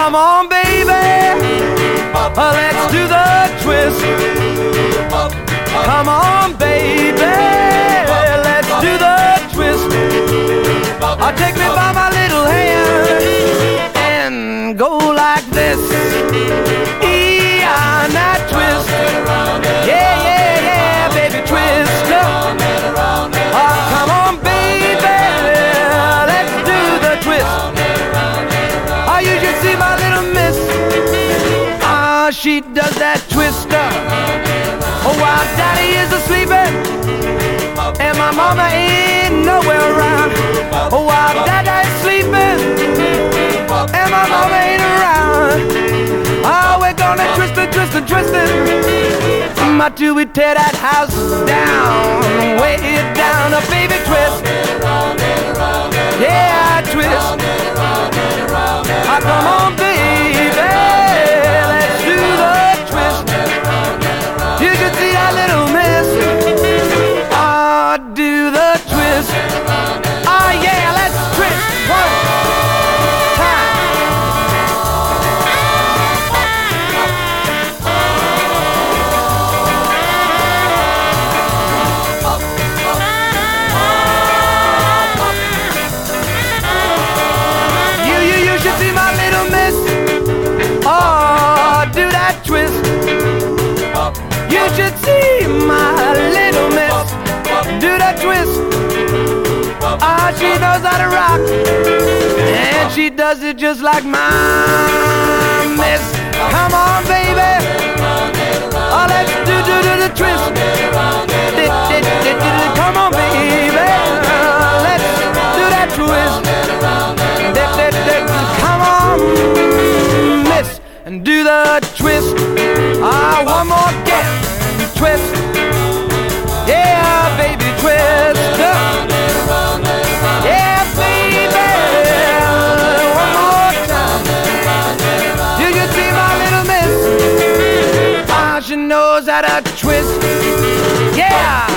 Come on, baby, let's do the twist. Come on, baby, let's do the twist. Take me by my little hand and go like this. Now twist. Yeah, yeah, yeah, baby, twist. Come on, baby, let's do the twist. You should see my little miss. She does that twister while daddy is asleep and my mama ain't nowhere around. While daddy's sleeping and my mama ain't around. We're gonna twist it, twist it, twist it. Till we tear that house down, way it down, a baby twist. Yeah, twist. Come on, baby, let's do the twist. You should see that little miss. Do the twist. Yeah, let's twist. One time. You should see my little miss. Do that twist. You should see my little miss. Do that twist. She knows how to rock, and she does it just like my miss. Come on, baby, let's do the twist. Come on, baby, let's do that twist. Come on, miss, and do the twist. One more again, twist. Yeah, baby, twist. Yeah, baby, one more time. You can see my little miss. She knows how to twist. Yeah.